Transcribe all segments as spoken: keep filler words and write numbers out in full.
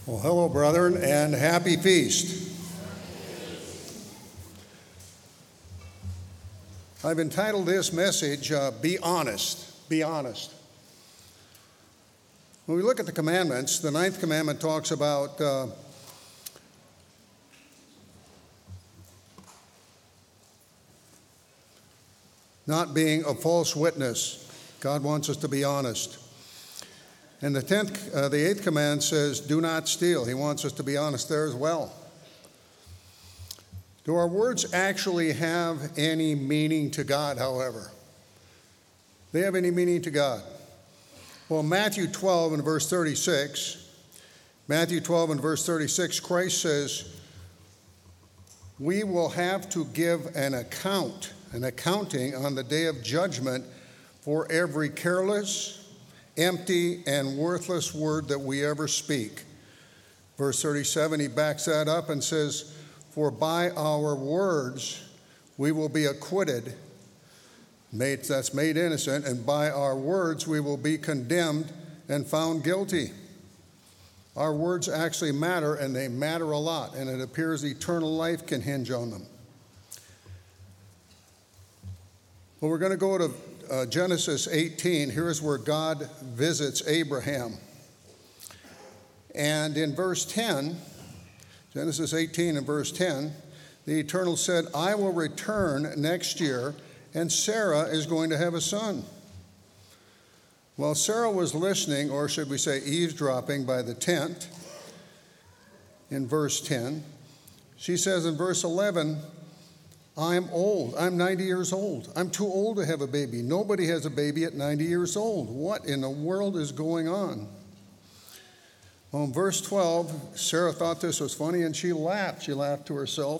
Well, hello, brethren, and happy feast. I've entitled this message, uh, Be Honest. Be Honest. When we look at the commandments, the ninth commandment talks about uh, not being a false witness. God wants us to be honest. And the tenth, uh, the eighth command says, do not steal. He wants us to be honest there as well. Do our words actually have any meaning to God, however? They have any meaning to God? Well, Matthew twelve and verse thirty-six, Matthew twelve and verse thirty-six, Christ says, we will have to give an account, an accounting on the day of judgment for every careless, empty, and worthless word that we ever speak. Verse thirty-seven, he backs that up and says, for by our words we will be acquitted, made, that's made innocent, and by our words we will be condemned and found guilty. Our words actually matter, and they matter a lot, and it appears eternal life can hinge on them. Well, we're going to go to Uh, Genesis eighteen. Here's where God visits Abraham. And in verse ten, Genesis eighteen and verse ten, the Eternal said, I will return next year, and Sarah is going to have a son. Well, Sarah was listening, or should we say eavesdropping, by the tent in verse ten. She says in verse eleven, I'm old. I'm ninety years old. I'm too old to have a baby. Nobody has a baby at ninety years old. What in the world is going on? Well, in verse twelve, Sarah thought this was funny and she laughed. She laughed to herself.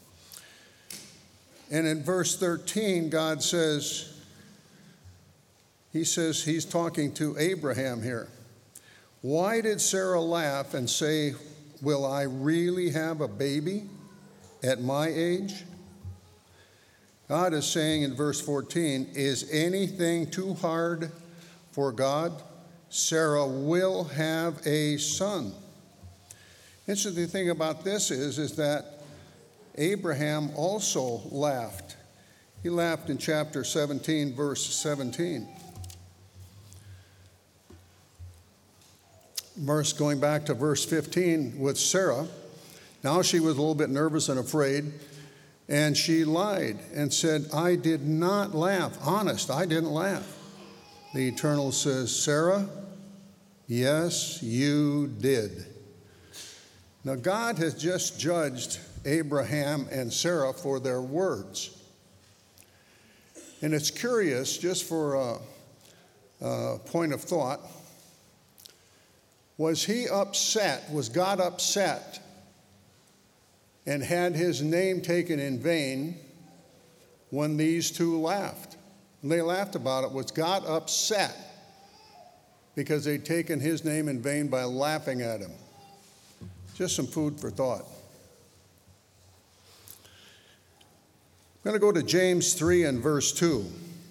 And in verse thirteen, God says, he says he's talking to Abraham here. Why did Sarah laugh and say, will I really have a baby at my age? God is saying in verse fourteen, is anything too hard for God? Sarah will have a son. Interesting thing about this is, is that Abraham also laughed. He laughed in chapter seventeen, verse seventeen. Verse going back to verse fifteen with Sarah. Now she was a little bit nervous and afraid. And she lied and said, I did not laugh. Honest, I didn't laugh. The Eternal says, Sarah, yes, you did. Now, God has just judged Abraham and Sarah for their words. And it's curious, just for a, a point of thought, was he upset, was God upset and had his name taken in vain when these two laughed? And they laughed about it. Was God upset because they'd taken his name in vain by laughing at him? Just some food for thought. I'm going to go to James three and verse two.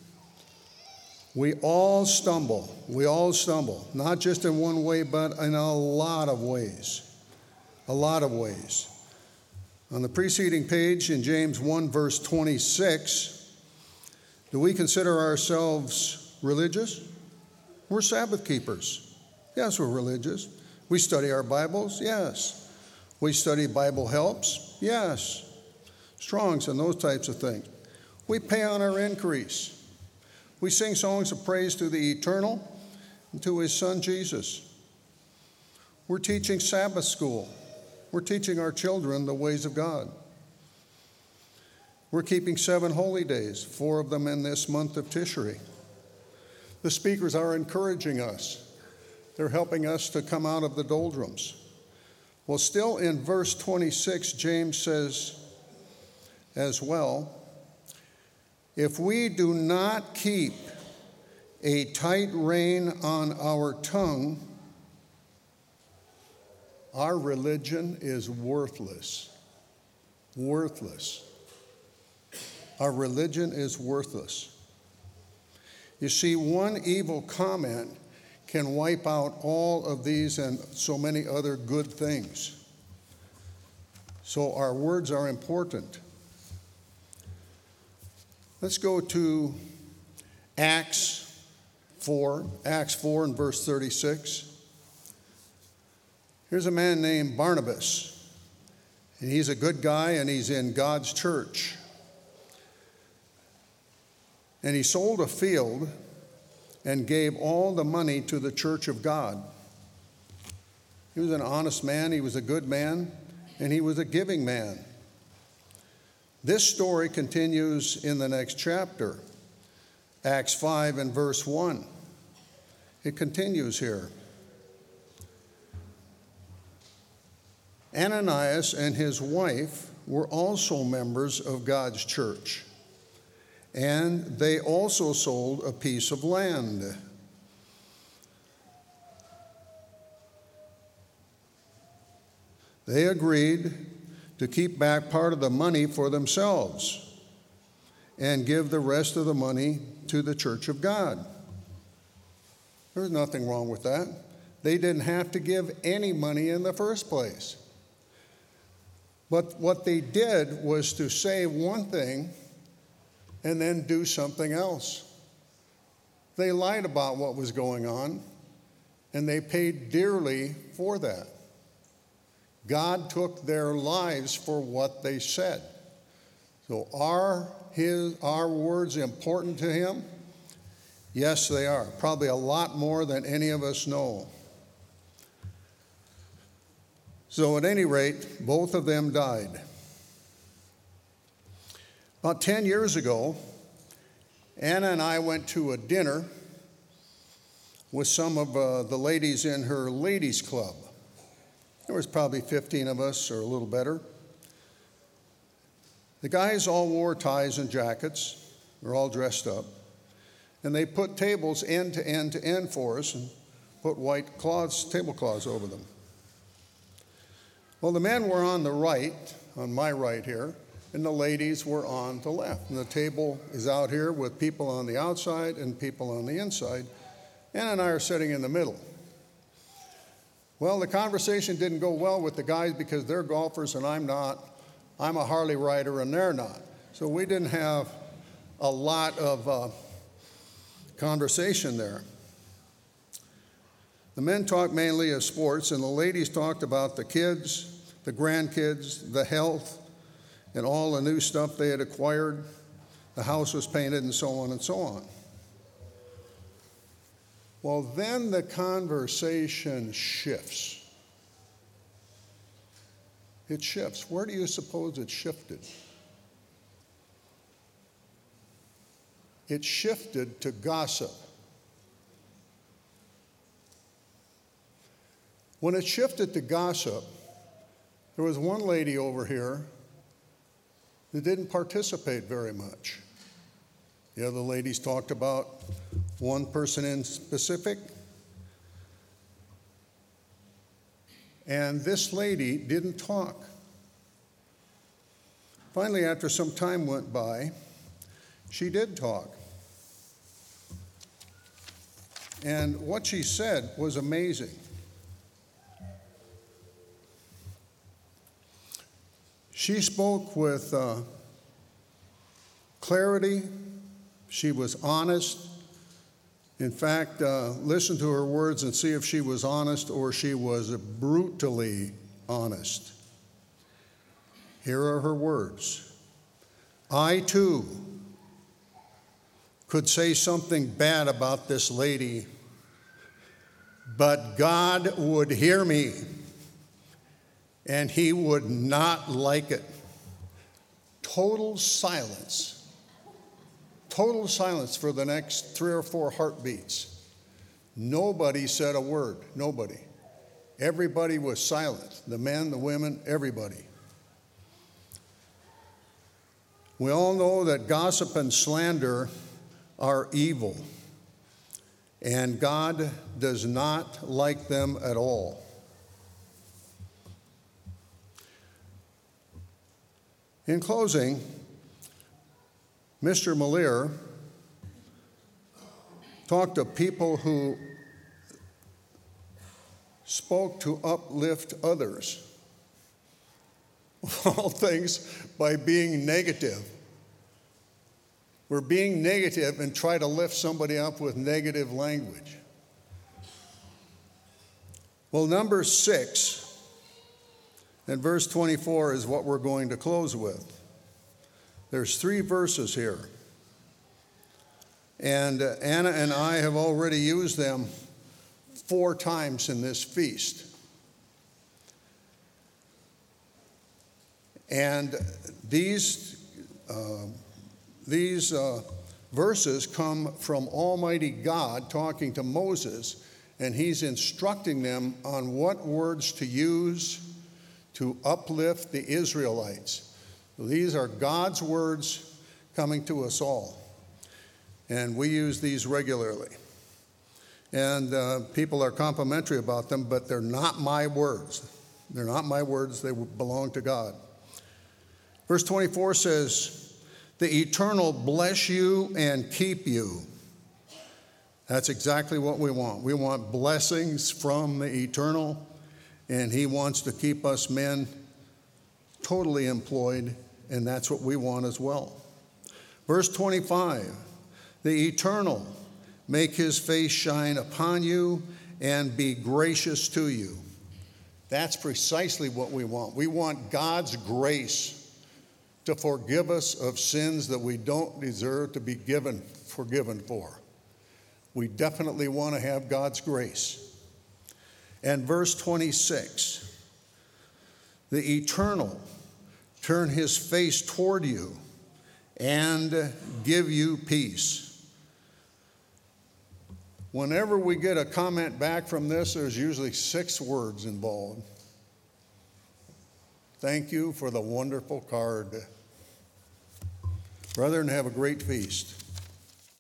We all stumble. We all stumble, not just in one way, but in a lot of ways. A lot of ways. On the preceding page in James one, verse twenty-six, do we consider ourselves religious? We're Sabbath keepers. Yes, we're religious. We study our Bibles. Yes. We study Bible helps. Yes. Strongs and those types of things. We pay on our increase. We sing songs of praise to the Eternal and to his Son Jesus. We're teaching Sabbath school. We're teaching our children the ways of God. We're keeping seven holy days, four of them in this month of Tishri. The speakers are encouraging us. They're helping us to come out of the doldrums. Well, still in verse twenty-six, James says as well, if we do not keep a tight rein on our tongue, our religion is worthless. Worthless. Our religion is worthless. You see, one evil comment can wipe out all of these and so many other good things. So our words are important. Let's go to Acts four, Acts four and verse thirty-six. Here's a man named Barnabas, and he's a good guy, and he's in God's church. And he sold a field and gave all the money to the church of God. He was an honest man, he was a good man, and he was a giving man. This story continues in the next chapter, Acts five and verse one. It continues here. Ananias and his wife were also members of God's church, and they also sold a piece of land. They agreed to keep back part of the money for themselves and give the rest of the money to the church of God. There's nothing wrong with that. They didn't have to give any money in the first place. But what they did was to say one thing and then do something else. They lied about what was going on, and they paid dearly for that. God took their lives for what they said. So are his, our words important to him? Yes, they are. Probably a lot more than any of us know. So at any rate, both of them died. About ten years ago, Anna and I went to a dinner with some of uh, the ladies in her ladies' club. There was probably fifteen of us or a little better. The guys all wore ties and jackets. They're all dressed up. And they put tables end to end to end for us and put white cloths, tablecloths over them. Well, the men were on the right, on my right here, and the ladies were on the left. And the table is out here with people on the outside and people on the inside. Anna and I are sitting in the middle. Well, the conversation didn't go well with the guys because they're golfers and I'm not. I'm a Harley rider and they're not. So we didn't have a lot of uh, conversation there. The men talked mainly of sports, and the ladies talked about the kids, the grandkids, the health, and all the new stuff they had acquired. The house was painted and so on and so on. Well, then the conversation shifts. It shifts. Where do you suppose it shifted? It shifted to gossip. When it shifted to gossip, there was one lady over here that didn't participate very much. The other ladies talked about one person in specific. And this lady didn't talk. Finally, after some time went by, she did talk. And what she said was amazing. She spoke with uh, clarity. She was honest. In fact, uh, listen to her words and see if she was honest or she was brutally honest. Here are her words. I, too, could say something bad about this lady, but God would hear me, and he would not like it. Total silence. Total silence for the next three or four heartbeats. Nobody said a word. Nobody. Everybody was silent. The men, the women, everybody. We all know that gossip and slander are evil, and God does not like them at all. In closing, Mister Malier talked to people who spoke to uplift others. Of all things, by being negative. We're being negative and try to lift somebody up with negative language. Well, number six, and verse twenty-four is what we're going to close with. There's three verses here. And uh, Anna and I have already used them four times in this feast. And these, uh, these uh, verses come from Almighty God talking to Moses, and he's instructing them on what words to use to uplift the Israelites. These are God's words coming to us all. And we use these regularly. And uh, people are complimentary about them, but they're not my words. They're not my words. They belong to God. Verse twenty-four says, "The Eternal bless you and keep you." That's exactly what we want. We want blessings from the Eternal, and he wants to keep us men totally employed, and that's what we want as well. Verse twenty-five, "The Eternal make his face shine upon you and be gracious to you." That's precisely what we want. We want God's grace to forgive us of sins that we don't deserve to be given forgiven for. We definitely want to have God's grace. And verse twenty-six, "The Eternal turn his face toward you and give you peace." Whenever we get a comment back from this, there's usually six words involved. Thank you for the wonderful card. Brethren, have a great feast.